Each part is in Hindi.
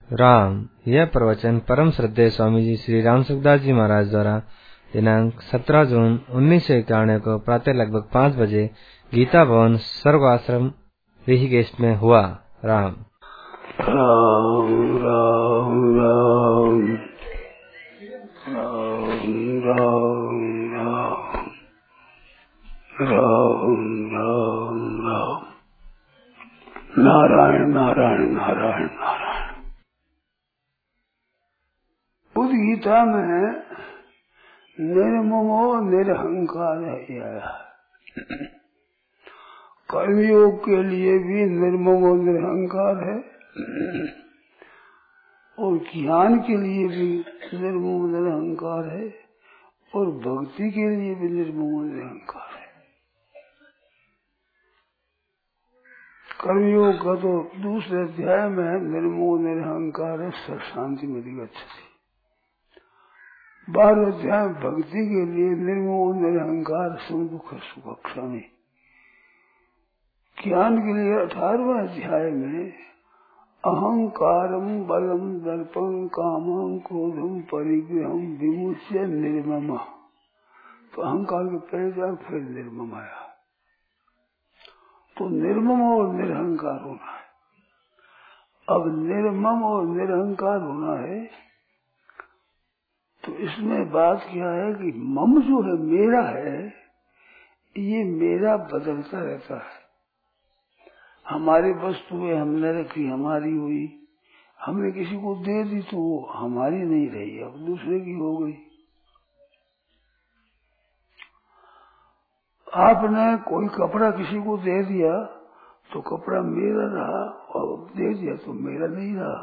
राम। यह प्रवचन परम श्रद्धेय स्वामी जी श्री राम सुखदास जी महाराज द्वारा दिनांक 17 जून 1991 को प्रातः लगभग 5 बजे गीता भवन सर्व आश्रम ऋषिकेश में हुआ। राम राम राम राम राम राम राम राम राम नारायण नारायण नारायण नारायण। उस गीता में निर्ममो निरहंकार है। कर्मयोग के लिए भी निर्ममो निरहंकार है और ज्ञान के लिए भी निर्ममो निरहंकार है और भक्ति के लिए भी निर्ममो निरहंकार है। कर्मयोग का तो दूसरे अध्याय में निर्ममो निरहंकार है शांति में गच्छति। 12 अध्याय भक्ति के लिए निर्ममो निरहंकार सुख दुख सुख क्षमी। ज्ञान के लिए 18वें अध्याय में अहंकारम बलम दर्पम कामम क्रोधम परिग्रहम विमुच्य निर्मम। तो अहंकार के पहले जाकर फिर निर्मम आया। तो निर्मम और निरहंकार होना है। अब निर्मम और निरहंकार होना है तो इसमें बात क्या है कि मम जो है मेरा है, ये मेरा बदलता रहता है। हमारी वस्तुएं हमने रखी, हमारी हुई, हमने किसी को दे दी तो वो हमारी नहीं रही, अब दूसरे की हो गई। आपने कोई कपड़ा किसी को दे दिया तो कपड़ा मेरा रहा और दे दिया तो मेरा नहीं रहा।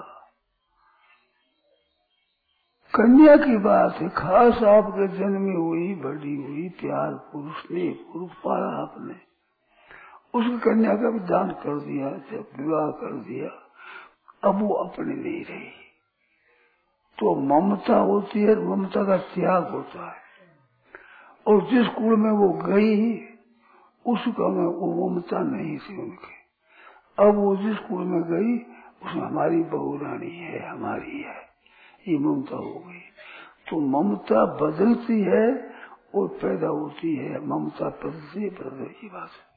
कन्या की बात है, खास आपके जन्मी हुई, बड़ी हुई, प्यार पुरुष ने पुरुष पाला आपने, उसकी कन्या का भी दान कर दिया, जब विवाह कर दिया, अब वो अपनी नहीं रही तो ममता होती है, ममता का त्याग होता है। और जिस कुल में वो गई उसका में वो ममता नहीं थी उनकी। अब वो जिस कुल में गई उसमें हमारी बहू रानी है, हमारी है, ये ममता हो गई। तो ममता बदलती है और पैदा होती है। ममता बदलती है, बदलती बात है।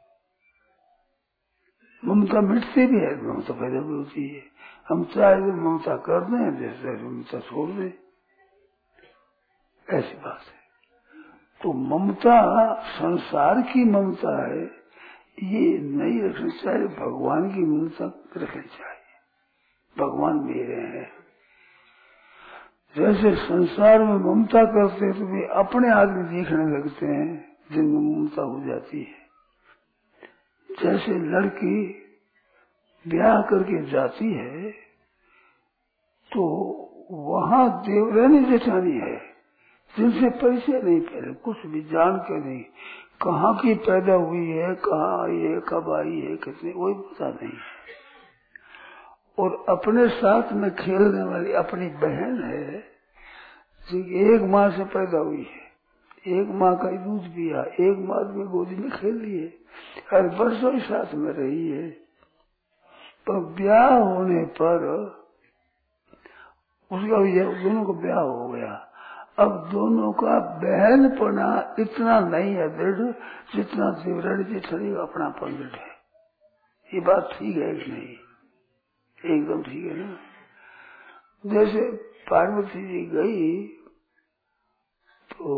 ममता मिटती भी है, ममता पैदा भी होती है। हम चाहे तो ममता कर दें, जैसे ममता छोड़ दें, ऐसी बात है। तो ममता संसार की ममता है, ये नहीं रखनी चाहिए। भगवान की ममता रखनी चाहिए। भगवान मेरे हैं। जैसे संसार में ममता करते हैं तो वे अपने आदमी देखने लगते हैं जिनमें ममता हो जाती है। जैसे लड़की ब्याह करके जाती है तो वहाँ देवरानी जेठानी है जिनसे परिचय नहीं, पहले कुछ भी जान के नहीं, कहाँ की पैदा हुई है, कहाँ आई है, कब आई है, कितनी, कोई पता नहीं। और अपने साथ में खेलने वाली अपनी बहन है जो एक माँ से पैदा हुई है, एक माँ का दूध पिया, एक माँ में गोदी में खेल लिए, हर वर्षों ही साथ में रही है। पर ब्याह होने पर उसका दोनों का ब्याह हो गया। अब दोनों का बहनपना इतना नहीं है दृढ़ जितना देवरानी जेठानी का अपनापन दृढ़ है। ये बात ठीक है कि नहीं? एकदम ठीक है ना। जैसे पार्वती जी गई तो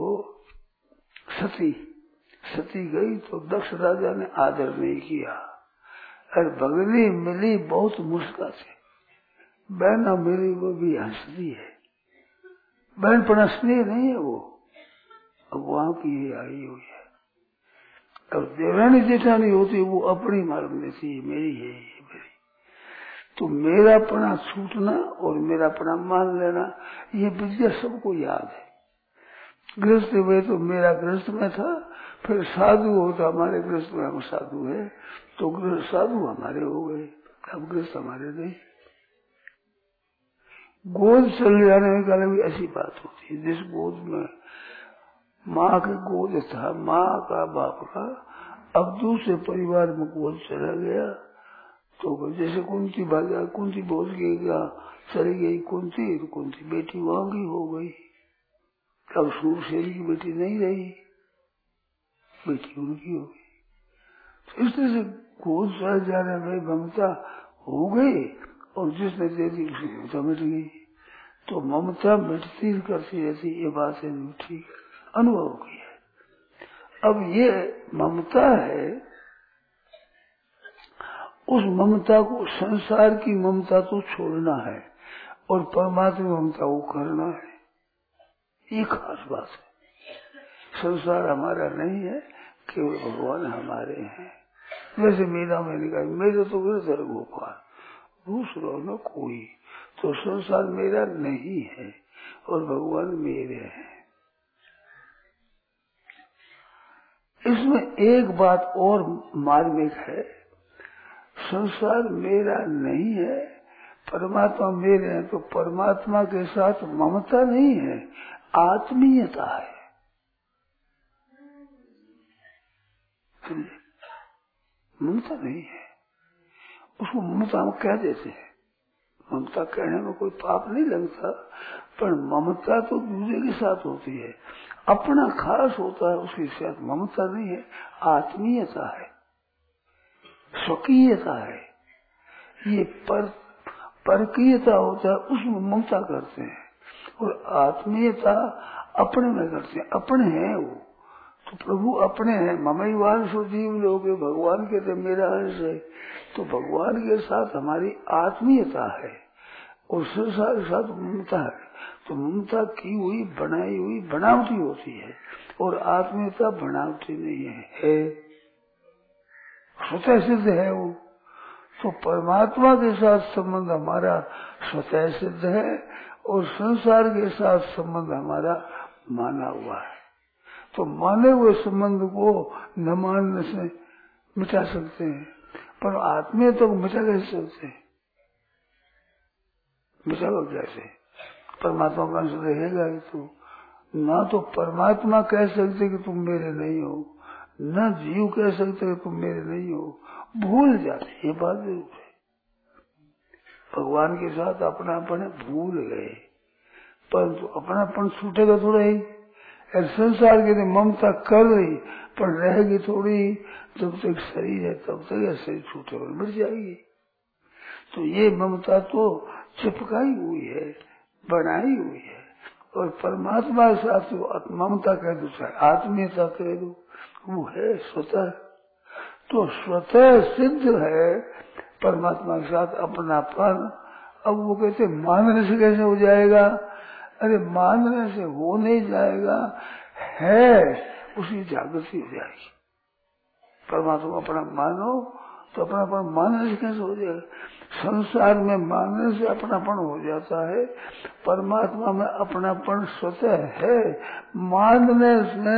सती गई तो दक्ष राजा ने आदर नहीं किया। और भगनी मिली बहुत मुस्का से, बहना मिली वो भी हंसती है। बहनपना स्नेह नहीं है वो, अब वहां की आई हुई है। अब देवरानी जेठानी होती वो अपनी मालूम देती है, मेरी है ये मेरी। तो मेरापना छूटना और मेरापना मान लेना, ये विद्या सबको याद है। गृहस्थ में तो मेरा गृहस्थ में था, फिर साधु होता, हमारे गृहस्थ में हम साधु है तो गृहस्थ साधु हमारे हो गए, अब गृहस्थ हमारे नहीं। गोद चल जाने का भी ऐसी बात होती है। जिस गोद में माँ के गोद था, माँ का बाप का, अब दूसरे परिवार में गोद चला गया तो जैसे कुंती भागा, कुंती बोल के चली गई कुंती, तो कुंती बेटी वहां की हो गई। अब सूरसेन की बेटी नहीं रही, बेटी उनकी हो गई। तो इस तरह से कूद जाने में ममता हो गई, और जिसने दे दी उसकी ममता मिट गई। तो ममता मिटती करती रहती, ये बात है ठीक अनुभव की है। अब ये ममता है, उस ममता को, संसार की ममता तो छोड़ना है और परमात्मा ममता को करना है। ये खास बात है। संसार हमारा नहीं है, केवल भगवान हमारे हैं। जैसे मीरा मैंने कहा, मेरे तो गिरधर गोपाल, दूसरों न कोई। तो संसार मेरा नहीं है और भगवान मेरे हैं। इसमें एक बात और मार्मिक है, संसार मेरा नहीं है, परमात्मा मेरे हैं। तो परमात्मा के साथ ममता नहीं है, आत्मीयता है। ममता नहीं है, उसको ममता हम कह देते हैं। ममता कहने में कोई पाप नहीं लगता, पर ममता तो दूसरे के साथ होती है, अपना खास होता है, उसके साथ ममता नहीं है, आत्मीयता है, स्वकीयता है। ये परकीयता होता है, उसमें ममता करते हैं, और आत्मीयता अपने में करते हैं। अपने हैं वो, तो प्रभु अपने हैं। ममैवान सुजीव लोग, भगवान के तो मेरा अंश है। तो भगवान के साथ हमारी आत्मीयता है और संसार के साथ ममता है। तो ममता की हुई बनाई हुई बनावटी होती है, और आत्मीयता बनावटी नहीं है, स्वतः सिद्ध है वो। तो परमात्मा के साथ संबंध हमारा स्वतः सिद्ध है, और संसार के साथ संबंध हमारा माना हुआ है। तो माने हुए संबंध को न मानने से मिटा सकते हैं, पर आत्मीयता को मिटा कैसे सकते हैं? मिटाओ कैसे? परमात्मा का अंश रहेगा ही तो। ना तो परमात्मा कह सकते कि तुम मेरे नहीं हो, न जीव कह सकते कि तुम मेरे नहीं हो, भूल जाते। ये बात जरूर है, भगवान के साथ अपनापन भूल गए, परंतु अपनापन छूटेगा थोड़ा ही। संसार के लिए ममता कर रही, पर रहेगी थोड़ी। जब तक शरीर है तब तक यह शरीर छूटेगा, मिट जाएगी। तो ये ममता तो चिपकाई हुई है, बनाई हुई है। और परमात्मा के साथ ममता कह दो, चाहे आत्मीयता कह दो, वो है स्वतः। तो स्वतः सिद्ध है परमात्मा के साथ अपनापन। अब वो कहते मानने से कैसे हो जाएगा? अरे मानने से हो नहीं जाएगा, है उसकी जागृति हो जाएगी। परमात्मा अपना मानो तो अपनापन मानने से कैसे हो जाएगा? संसार में मानने से अपनापन हो जाता है, परमात्मा में अपनापन स्वतः है। मानने से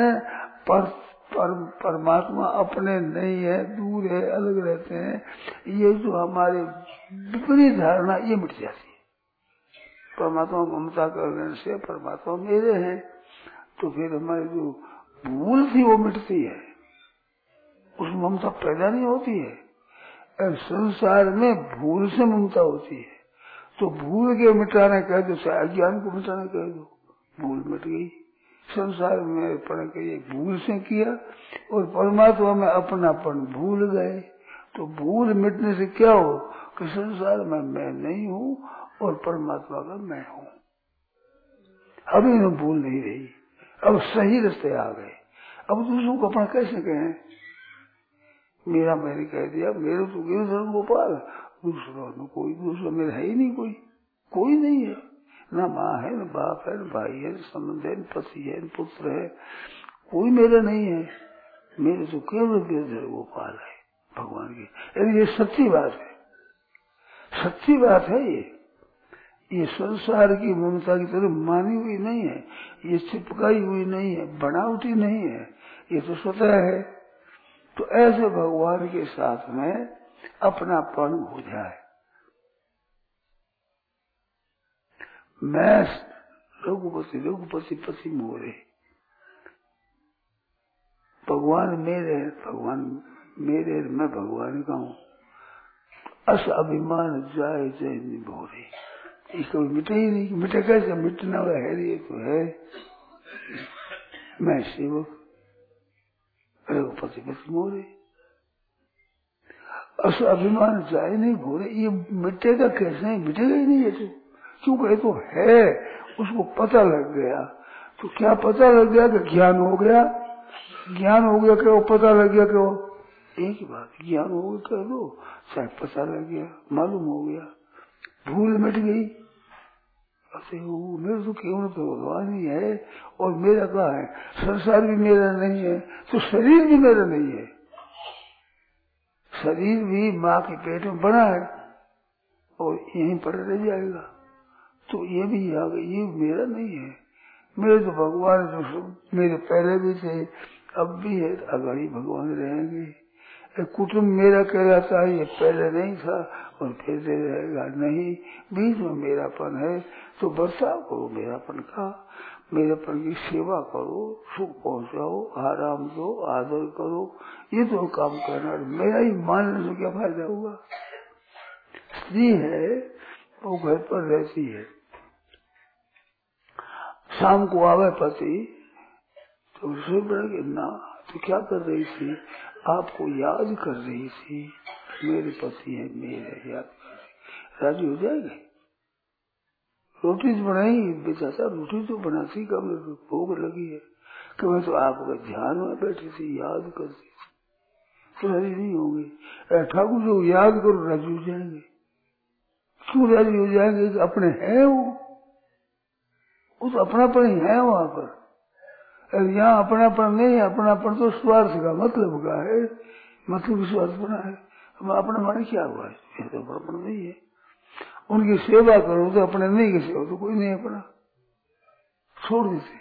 परमात्मा अपने नहीं है, दूर है, अलग रहते हैं। ये जो हमारे विपरीत धारणा, ये मिट जाती है। परमात्मा ममता करने से परमात्मा मेरे हैं, तो फिर हमारी जो भूल थी वो मिटती है, उस ममता पैदा नहीं होती है। संसार में भूल से ममता होती है, तो भूल के मिटाने कह दो, अज्ञान को मिटाने कह दो, भूल मिट गई। संसार में पढ़ के ये भूल से किया, और परमात्मा में अपनापन भूल गए। तो भूल मिटने से क्या हो कि संसार में मैं नहीं हूँ और परमात्मा का मैं हूँ। अब इन्हें भूल नहीं रही, अब सही रास्ते आ गए। अब दूसरों को अपना कैसे कहें? मेरा मैंने कह दिया, मेरे तो गिरधर गोपाल, दूसरों में कोई दूसरा मेरा है ही नहीं, कोई नहीं है। न माँ है, न बाप है, न भाई है, न संबंध है, न पति है, न पुत्र है, कोई मेरा नहीं है। मेरे तो केवल गिरधर गोपाल है भगवान की। अरे ये सच्ची बात है, सच्ची बात है। ये संसार की ममता की तरह मानी हुई नहीं है, ये चिपकाई हुई नहीं है, बनावटी नहीं है, ये तो स्वतः है। तो ऐसे भगवान के साथ में अपनापन हो जाए। मैं रघुपति रघुपति पति मोरे, भगवान मेरे, भगवान मेरे, मैं भगवान का हूँ। अस अभिमान जाए जय निभोरे, ये कभी मिटे ही नहीं। मिटे कैसे? मिटना हुआ है ये तो है, मैं सेवक रघुपति पति मोरे। अस अभिमान जाए नहीं भोरे, ये मिटेगा कैसे? मिटेगा ही नहीं ये तो, क्योंकि ये तो है, उसको पता लग गया। तो क्या पता लग गया? कि ज्ञान हो गया। ज्ञान हो गया क्यों? पता लग गया क्यों? एक ही बात, ज्ञान हो गया कह दो, शायद पता लग गया, मालूम हो गया, भूल मिट गई। ऐसे मेरे तो केवल तो भगवान ही है, और मेरा कहाँ है? संसार भी मेरा नहीं है, तो शरीर भी मेरा नहीं है। शरीर भी माँ के पेट में बना है और यहीं पर रह जाएगा, तो ये भी ये मेरा नहीं है। मेरे तो भगवान जो मेरे पहले भी थे, अब भी है, अगाड़ी भगवान रहेंगे। कुटुंब मेरा कहलाता है, ये पहले नहीं था और फिर से रहेगा नहीं। बीच में मेरापन है, तो बर्ताव करो मेरापन का, मेरेपन की सेवा करो, सुख पहुंचाओ, आराम दो, आदर करो, ये तो काम करना। मेरा ही मानने से क्या फायदा हुआ? स्त्री है वो घर पर रहती है, शाम को आवे पति तो रसोई बना ना, तो क्या कर रही थी? आपको याद कर रही थी, मेरे पति है, मेरे याद कर रही। राजी हो जाएगी? रोटी तो बनाई बेचाता, रोटी तो बनाती, कब भूख लगी है, कि मैं तो आपका ध्यान में बैठी थी, याद करती थी, तो राजी नहीं होंगे। ठाकुर जो याद करो राजी हो जाएंगे। क्यों राजी हो जाएंगे? कि अपने हैं वो तो अपनापन ही है वहां पर। यहाँ अपनापन नहीं है, अपनापन तो स्वार्थ का, मतलब का है, मतलब स्वार्थ बना है। अपना माने क्या हुआ है? ये तो अपनापन नहीं है। उनकी सेवा करो तो अपने नहीं की सेवा तो कोई नहीं अपना, छोड़ देते।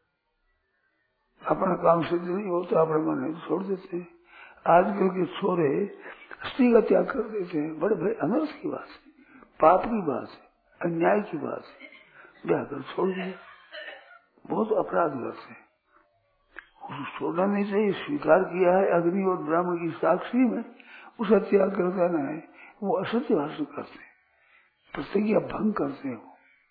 अपना काम सिद्ध नहीं होता, अपने मन में छोड़ देते हैं। आजकल के छोरे स्त्री का त्याग कर देते हैं, बड़े बड़े अनर्थ की बात है, पाप की बात है, अन्याय की बात है, ब्याह कर छोड़ दिया, बहुत अपराध करते हैं। छोड़ना नहीं चाहिए, स्वीकार किया है अग्नि और ब्राह्मण की साक्षी में, उसका त्याग करता न है, वो असत्य भाषण करते हैं, प्रतिज्ञा भंग करते हो,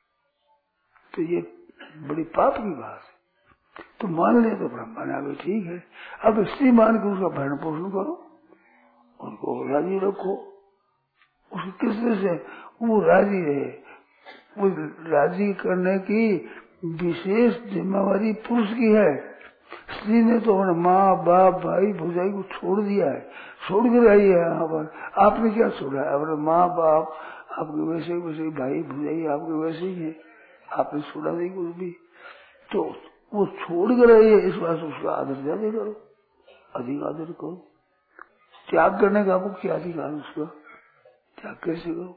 तो ये बड़ी पाप की बात है। तो मान ले तो ब्रह्मांड आगे ठीक है, अब स्त्री मान के उसका भरण पोषण करो, उनको राजी रखो, उसकी किस से वो राजी रहे। वो राजी करने की विशेष जिम्मेवारी पुरुष की है। स्त्री ने तो अपने माँ बाप भाई भुजाई को छोड़ दिया है, छोड़ कर आई है यहाँ पर। आपने क्या छोड़ा है? अपने माँ बाप आपके वैसे वैसे, भाई भुजाई आपके वैसे ही है, आपने छोड़ा नहीं कुछ भी। तो वो छोड़ कर आई है, इस बात उसका आदर ज्यादा करो, अधिक आदर करो। त्याग करने का आपको क्या अधिकार? उसका त्याग कैसे करो?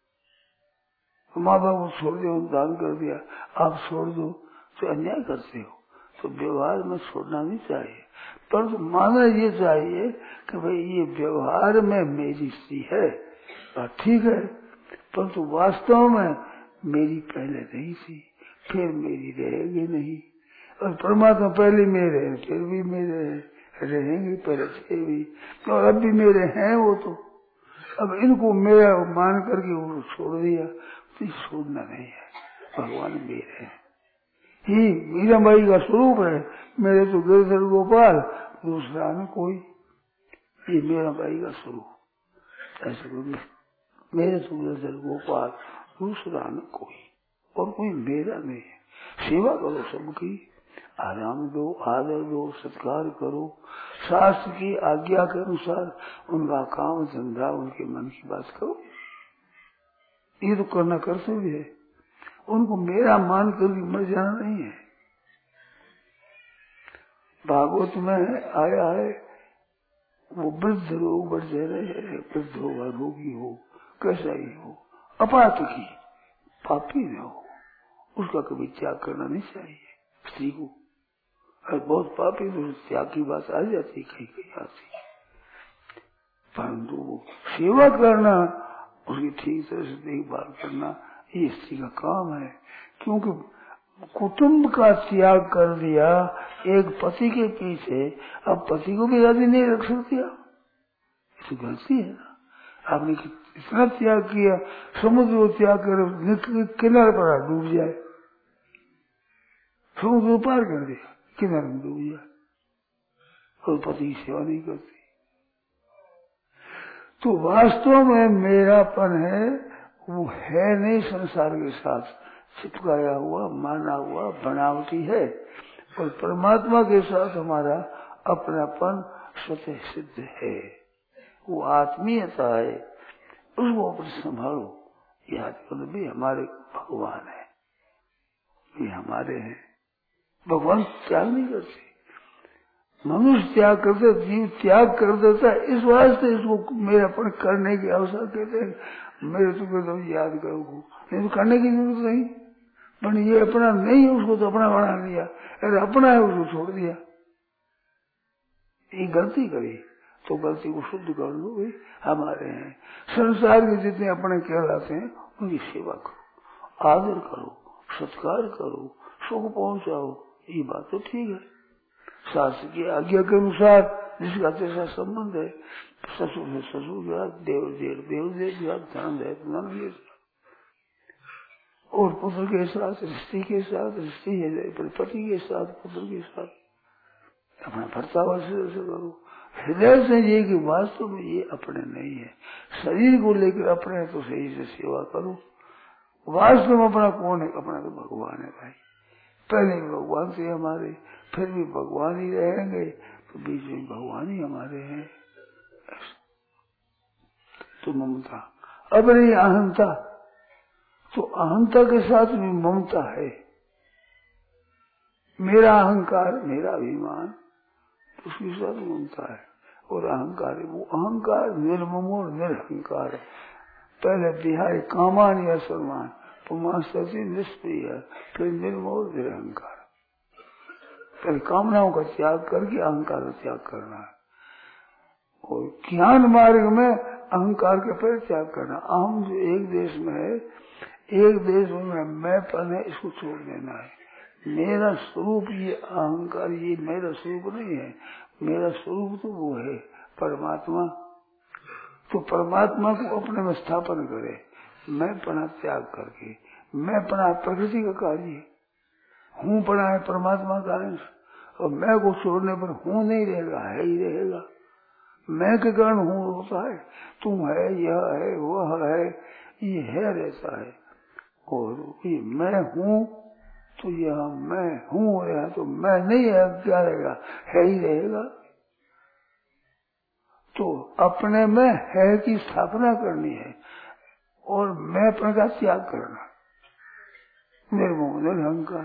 माँ बाप को छोड़ दिया, दान कर दिया, आप छोड़ दो तो अन्याय करते हो। तो व्यवहार में छोड़ना नहीं चाहिए, परंतु मानना ये चाहिए कि भाई ये व्यवहार में मेरी स्त्री है, ठीक है, परंतु वास्तव में मेरी पहले नहीं थी, फिर मेरी रहेगी नहीं। और परमात्मा पहले मेरे हैं, फिर भी मेरे रहेंगे, पहले थे भी और अब भी मेरे हैं। वो तो अब इनको मेरा मान करके वो छोड़ दिया, तो छोड़ना नहीं है। भगवान मेरे हैं, ही मीराबाई का स्वरूप है, मेरे तो गिरधर गोपाल, दूसरा में कोई, ये मीराबाई का स्वरूप। ऐसे मेरे तो गिरधर गोपाल, दूसरा में कोई, और कोई मेरा नहीं है। सेवा करो सबकी, आराम दो, आदर दो, सत्कार करो, शास्त्र की आज्ञा के अनुसार उनका काम धंधा, उनके मन की बात करो, ये तो करना कर्तव्य है। उनको मेरा मान कर मर जाना नहीं है। भागवत में आया है, वो वृद्ध रोग बढ़ जा रहे हैं, वृद्ध होगा, रोगी हो, कैसा ही हो, अपातकी पापी न हो, उसका कभी त्याग करना नहीं चाहिए स्त्री को। और बहुत पापी तो त्याग की बात आ जाती, कहीं कहीं आती, परंतु सेवा करना, उसकी ठीक तरह से देखभाल करना, ये स्त्री का काम है। क्योंकि कुटुंब का त्याग कर दिया एक पति के पीछे, अब पति को भी राजी नहीं रख सकती, ये तो गलती है ना। आपने इतना त्याग किया, समुद्र को त्याग कर किनारे पर डूब जाए, समुद्र पार कर दिया, किनारे में डूब जाए, और पति की सेवा नहीं करती। तो वास्तव में मेरापन है वो है नहीं, संसार के साथ चिपकाया हुआ, माना हुआ, बनावटी है। और परमात्मा के साथ हमारा अपनापन स्वतः सिद्ध है, वो आत्मीयता है, उसको अपने संभालो। याद करो भी हमारे भगवान है, ये हमारे हैं। भगवान त्याग नहीं करते, मनुष्य त्याग करते, जीव त्याग कर देता है। इस वास्ते इसको मेरापन करने की अवसर कहते हैं। मेरे तो याद करो, नहीं तो करने की जरूरत नहीं, पर ये अपना नहीं है, उसको तो अपना बना लिया। अरे अपना है उसको छोड़ दिया, ये गलती करी तो गलती को शुद्ध कर लो, भाई हमारे हैं। संसार के जितने अपने कहलाते हैं उनकी सेवा करो, आदर करो, सत्कार करो, सुख पहुंचाओ, ये बात तो ठीक है। शास्त्र की आज्ञा के अनुसार जिसका जैसा संबंध है, ससुर है ससुर के साथ, देव के साथ, धन है धन, और पुत्र के साथ, स्त्री के साथ, स्त्री है पति के साथ, पुत्र के साथ अपना भर्तावा से करो, हृदय से ये कि वास्तव में ये अपने नहीं है। शरीर को लेकर अपने तो सही से सेवा करो, वास्तव में अपना कौन है? अपना तो भगवान है भाई। पहले भी भगवान थे हमारे, फिर भी भगवान ही रहेंगे, तो बीच में भगवान ही हमारे हैं। तो ममता, अब नहीं अहंता, तो अहंता के साथ भी ममता है। मेरा अहंकार, मेरा अभिमान, तो उसके साथ ममता है। और अहंकार है, वो अहंकार निर्मम और निरहंकार है। पहले बिहारी कामान या सलमान, पुमास्ती निष्प्रिय, फिर निर्मम और निरहंकार। पहले कामनाओं का त्याग करके अहंकार का त्याग करना है, और ज्ञान मार्ग में अहंकार के पहले त्याग करना। अहम जो एक देश में है, एक देश में मैंपन है, इसको छोड़ देना है। मेरा स्वरूप ये अहंकार, ये मेरा स्वरूप नहीं है। मेरा स्वरूप तो वो है परमात्मा। तो परमात्मा को अपने में स्थापन करे, मैं पना त्याग करके। मैं पना प्रकृति का कार्य, हूँ पना है परमात्मा का अंश, और मैं को छोड़ने पर हूँ नहीं रहेगा, है ही रहेगा। मैं के कारण हूँ होता है, तुम है, यह है, वह है, ये है रहता है। और ये मैं हूँ, तो यह मैं हूँ रहा, तो मैं नहीं है, क्या रहेगा? है ही रहेगा। तो अपने में है की स्थापना करनी है, और मैं अपने का त्याग करना, निर्मोह निरहंकार।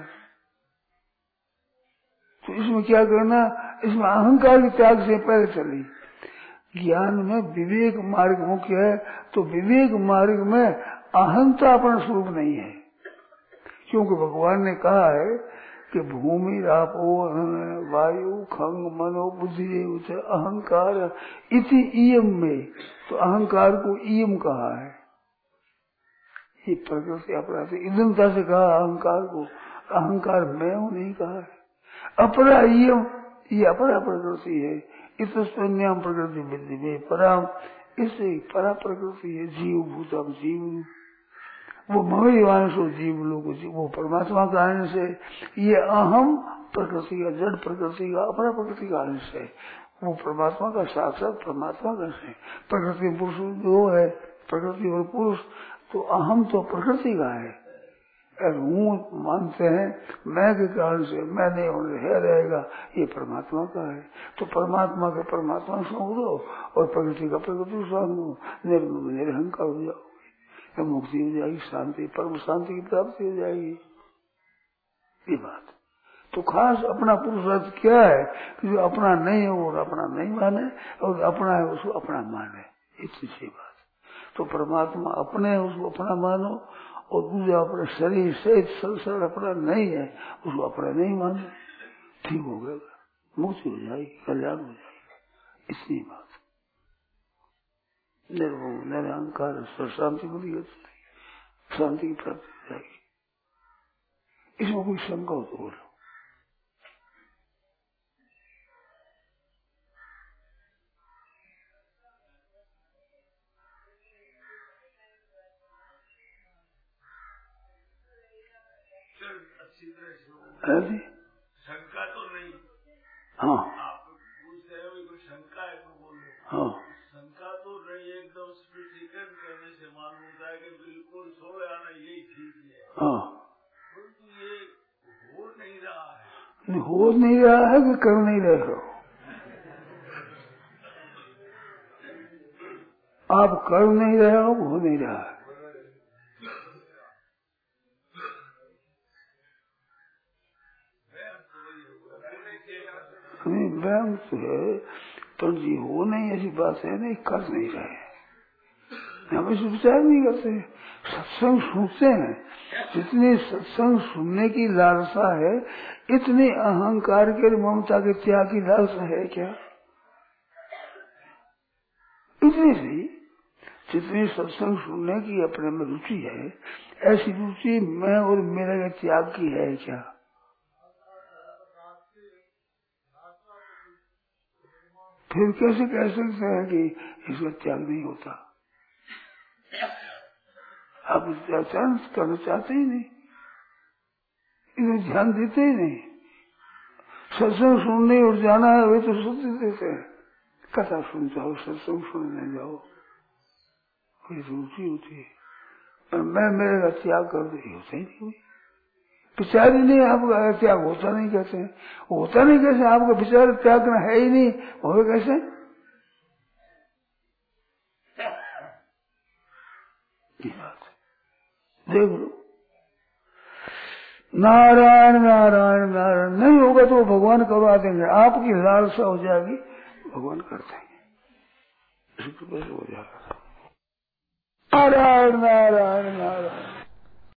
तो इसमें क्या करना? इसमें अहंकार के त्याग से पहले चली। ज्ञान में विवेक मार्ग मुख्य है, तो विवेक मार्ग में अहंता अपना स्वरूप नहीं है। क्योंकि भगवान ने कहा है कि भूमि रापो वायु खंग मनो बुद्धि अहंकार इति इयम में, तो अहंकार को इयम कहा है। ये प्रकृति अपराधी इदमता से कहा अहंकार को, अहंकार मैं हूं नहीं कहा है। अपरा इयम, ये अपरा प्रकृति है। इतन्याम प्रकृति विद्धि में पराम, इससे परा प्रकृति है। जीव भूतम जीव, वो भगवान जीव लोग, वो परमात्मा का अंश है। ये अहम प्रकृति का, जड़ प्रकृति का, अपना प्रकृति का अंश है। वो परमात्मा का साक्षात परमात्मा का अंश है। प्रकृति पुरुष दो है, प्रकृति और पुरुष। तो अहम तो प्रकृति का है, हूँ मानते हैं, मैं के कारण से मैं नहीं होने है रहेगा, ये परमात्मा का है। तो परमात्मा का परमात्मा सौंप दो, और प्रकृति का प्रकृति सौंप दो, निरहंकार हो जाओगे, मुक्ति हो जाएगी, शांति, परम शांति की प्राप्ति हो जाएगी। ये बात तो खास अपना पुरुषार्थ क्या है कि जो अपना नहीं है वो अपना नहीं माने, और अपना है उसको अपना माने। इतनी सी बात। तो परमात्मा अपने है, उसको अपना मानो, और दूसरा अपने शरीर से संसार अपना नहीं है, उसको अपना नहीं मानो, ठीक हो गया, मुक्ति हो जाएगी, कल्याण हो जाएगा। इतनी बात। निर्भय निरहंकार शांति को दिया, शांति की प्राप्ति हो जाएगी। इसमें कोई शंका हो तो बोलो। है जी? शंका तो नहीं। हाँ आप पूछ रहे हो कोई शंका है तो बोलो। हाँ शंका तो नहीं, एकदम स्पष्टीकरण करने से मालूम होता है कि बिल्कुल सो या ना यही ठीक है। हाँ, परंतु ये हो नहीं रहा है। नहीं हो नहीं रहा है कि कर नहीं रहे हो? आप कर नहीं रहे हो, हो नहीं रहा है। नहीं व्यायाम तो है, पर जी हो नहीं ऐसी बात है नहीं, कर नहीं रहे। हम इस विचार नहीं करते। सत्संग सुनते हैं, जितनी सत्संग सुनने की लालसा है, इतनी अहंकार के ममता के त्याग की लालसा है क्या? इतनी सी जितनी सत्संग सुनने की अपने में रुचि है, ऐसी रुचि मैं और मेरे के त्याग की है क्या? फिर कैसे कह सकते हैं कि इसका त्याग नहीं होता? आप व्याख्यान करना चाहते ही नहीं, इन्हें ध्यान देते ही नहीं। सत्संग सुनने और जाना है वे तो सुनते देते हैं, कथा सुन जाओ, सत्संग सुनने जाओ, कोई रुचि होती है। और मैं मेरे का त्याग कर दे, होता ही नहीं। विचार ही नहीं, आपका त्याग होता नहीं कैसे? होता नहीं कैसे? आपका विचार त्याग है ही नहीं, हो कैसे? देख लो, नारायण नारायण नारायण नहीं होगा तो भगवान करवा देंगे। आपकी लालसा हो जाएगी, भगवान कर देंगे, हो जाएगा। नारायण नारायण नारायण।